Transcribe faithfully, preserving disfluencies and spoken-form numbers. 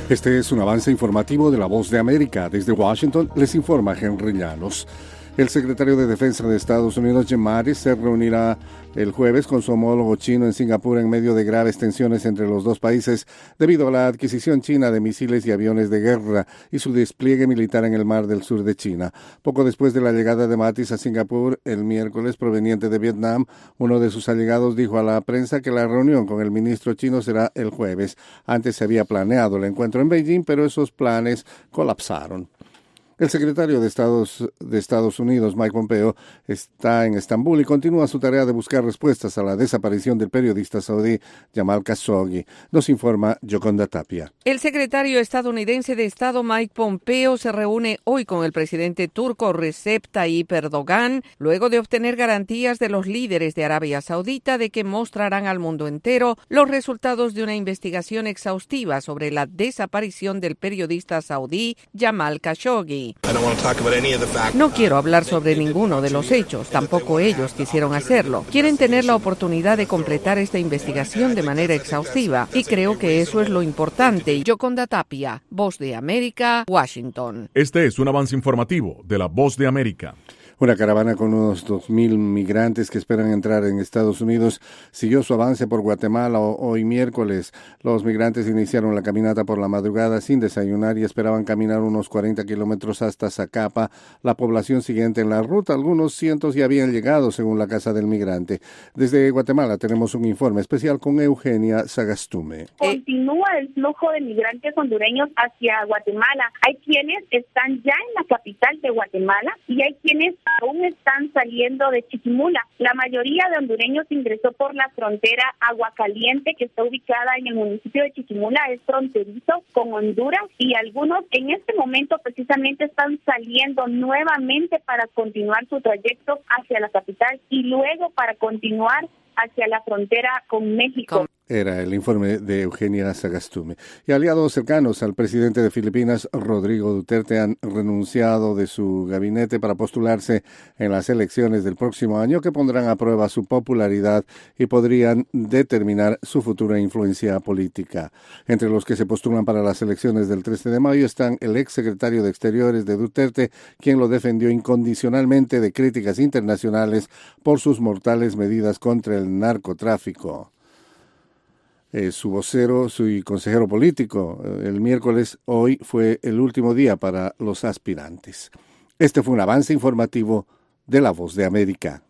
Este es un avance informativo de La Voz de América. Desde Washington les informa Henry Llanos. El secretario de Defensa de Estados Unidos, Jim Mattis, se reunirá el jueves con su homólogo chino en Singapur en medio de graves tensiones entre los dos países debido a la adquisición china de misiles y aviones de guerra y su despliegue militar en el mar del sur de China. Poco después de la llegada de Mattis a Singapur el miércoles, proveniente de Vietnam, uno de sus allegados dijo a la prensa que la reunión con el ministro chino será el jueves. Antes se había planeado el encuentro en Beijing, pero esos planes colapsaron. El secretario de Estados, de Estados Unidos, Mike Pompeo, está en Estambul y continúa su tarea de buscar respuestas a la desaparición del periodista saudí Jamal Khashoggi. Nos informa Yoconda Tapia. El secretario estadounidense de Estado, Mike Pompeo, se reúne hoy con el presidente turco Recep Tayyip Erdogan, luego de obtener garantías de los líderes de Arabia Saudita de que mostrarán al mundo entero los resultados de una investigación exhaustiva sobre la desaparición del periodista saudí Jamal Khashoggi. No quiero hablar sobre ninguno de los hechos, tampoco ellos quisieron hacerlo. Quieren tener la oportunidad de completar esta investigación de manera exhaustiva y creo que eso es lo importante. Yoconda Tapia, Voz de América, Washington. Este es un avance informativo de la Voz de América. Una caravana con unos dos mil migrantes que esperan entrar en Estados Unidos siguió su avance por Guatemala hoy miércoles. Los migrantes iniciaron la caminata por la madrugada sin desayunar y esperaban caminar unos cuarenta kilómetros hasta Zacapa, la población siguiente en la ruta. Algunos cientos ya habían llegado, según la Casa del Migrante. Desde Guatemala tenemos un informe especial con Eugenia Sagastume. Continúa el flujo de migrantes hondureños hacia Guatemala. Hay quienes están ya en la capital de Guatemala y hay quienes aún están saliendo de Chiquimula. La mayoría de hondureños ingresó por la frontera Aguacaliente, que está ubicada en el municipio de Chiquimula, es fronterizo con Honduras, y algunos en este momento precisamente están saliendo nuevamente para continuar su trayecto hacia la capital y luego para continuar hacia la frontera con México. Era el informe de Eugenia Sagastume. Y aliados cercanos al presidente de Filipinas, Rodrigo Duterte, han renunciado de su gabinete para postularse en las elecciones del próximo año que pondrán a prueba su popularidad y podrían determinar su futura influencia política. Entre los que se postulan para las elecciones del trece de mayo están el ex secretario de Exteriores de Duterte, quien lo defendió incondicionalmente de críticas internacionales por sus mortales medidas contra el narcotráfico. Eh, su vocero, su consejero político, eh, el miércoles, hoy fue el último día para los aspirantes. Este fue un avance informativo de La Voz de América.